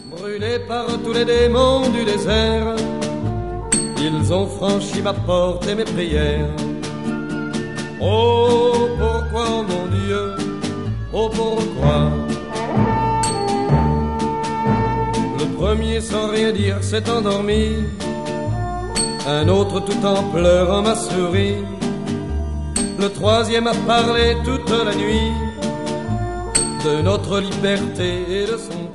Brûlés par tous les démons du désert, ils ont franchi ma porte et mes prières. Oh pourquoi, oh mon Dieu, oh pourquoi? Le premier sans rien dire s'est endormi, un autre tout en pleurant m'a souri, le troisième a parlé toute la nuit de notre liberté et de son